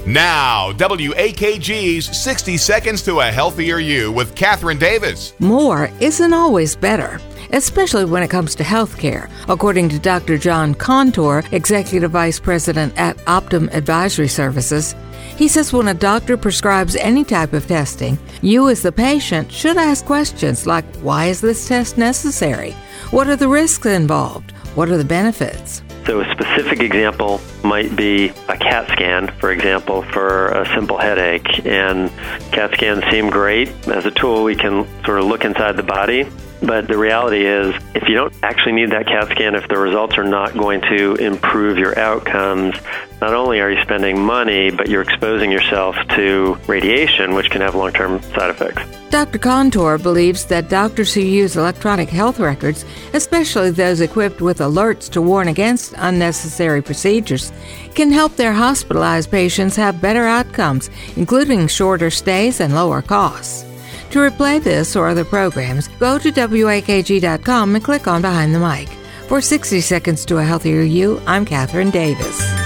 Now, WAKG's 60 Seconds to a Healthier You with Catherine Davis. More isn't always better, especially when it comes to healthcare, according to Dr. John Contour, Executive Vice President at Optum Advisory Services. He says when a doctor prescribes any type of testing, you as the patient should ask questions like, why is this test necessary? What are the risks involved? What are the benefits? So a specific example might be a CAT scan, for example, for a simple headache. And CAT scans seem great. As a tool, we can sort of look inside the body. But the reality is, if you don't actually need that CAT scan, if the results are not going to improve your outcomes, not only are you spending money, but you're exposing yourself to radiation, which can have long-term side effects. Dr. Contour believes that doctors who use electronic health records, especially those equipped with alerts to warn against unnecessary procedures, can help their hospitalized patients have better outcomes, including shorter stays and lower costs. To replay this or other programs, go to WAKG.com and click on Behind the Mic. For 60 Seconds to a Healthier You, I'm Catherine Davis.